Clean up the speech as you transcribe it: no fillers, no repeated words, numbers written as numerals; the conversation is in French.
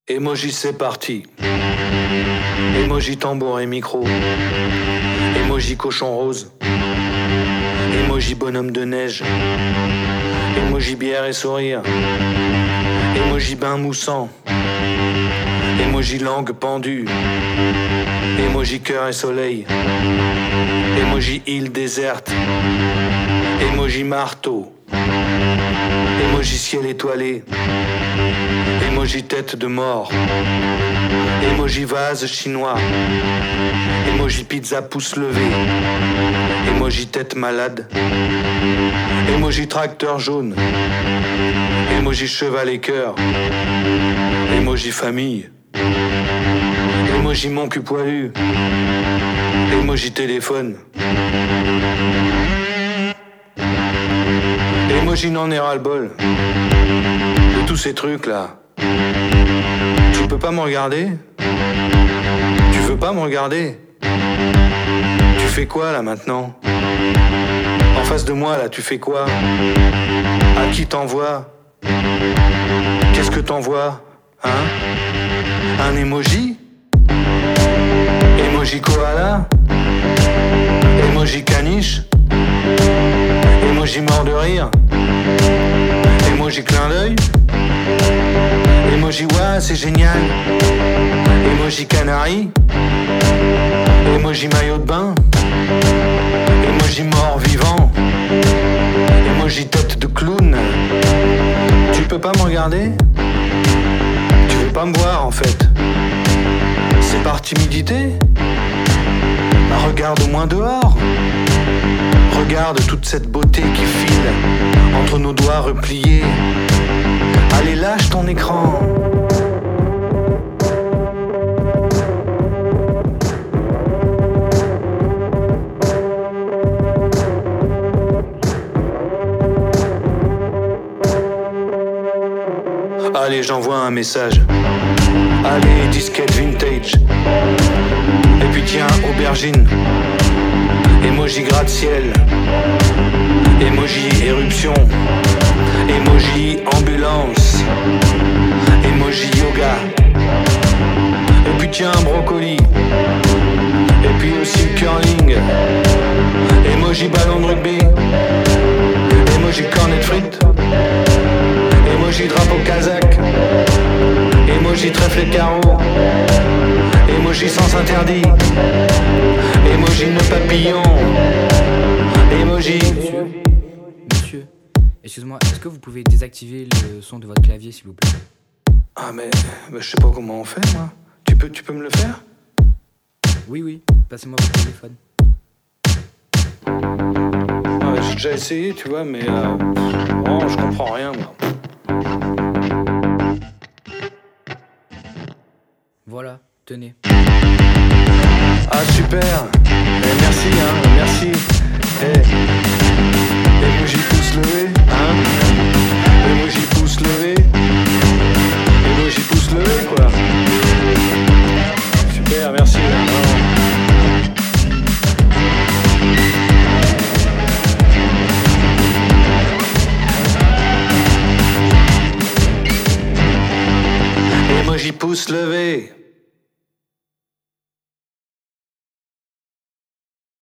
Emoji c'est parti. Emoji tambour et micro. Emoji cochon rose. Emoji bonhomme de neige. Emoji bière et sourire. Emoji bain moussant. Emoji langue pendue. Emoji cœur et soleil. Emoji île déserte. Emoji marteau. Emoji ciel étoilé. Emoji tête de mort. Emoji vase chinois. Emoji pizza pouce levé. Emoji tête malade. Emoji tracteur jaune. Emoji cheval et cœur. Emoji famille. Emoji mon cul poilu. Emoji téléphone. Emoji n'en est ras-le-bol de tous ces trucs là. Tu peux pas me regarder? Tu veux pas me regarder? Tu fais quoi là maintenant? En face de moi là, tu fais quoi? À qui t'envoies? Qu'est-ce que t'envoies? Hein? Un emoji? Emoji koala? Emoji caniche? Emoji mort de rire? Emoji clin d'œil? Emoji ouais c'est génial? Emoji canari? Emoji maillot de bain? Emoji mort vivant? Emoji tête de clown? Tu peux pas me regarder? Tu veux pas me voir en fait? C'est par timidité? Bah regarde au moins dehors. Regarde toute cette beauté qui file entre nos doigts repliés. Allez lâche ton écran. Allez, j'envoie un message. Allez, disquette vintage. Et puis tiens, aubergine. Emoji gratte-ciel. Emoji éruption. Emoji ambulance. Emoji yoga. Et puis tiens, brocoli. Et puis aussi curling. Emoji ballon de rugby. Emoji cornet de frites. Emoji drapeau kazakh. Emoji trèfle et carreau. Emoji sens interdit. Emoji nœud papillon. Emoji. Monsieur, excuse-moi, est-ce que vous pouvez désactiver le son de votre clavier s'il vous plaît? Ah mais je sais pas comment on fait moi. Tu peux me le faire? Oui, passez-moi votre téléphone. Ah ouais, j'ai déjà essayé tu vois mais vraiment je comprends rien moi. Voilà, tenez. Ah super. Merci merci. Emoji pouce levé.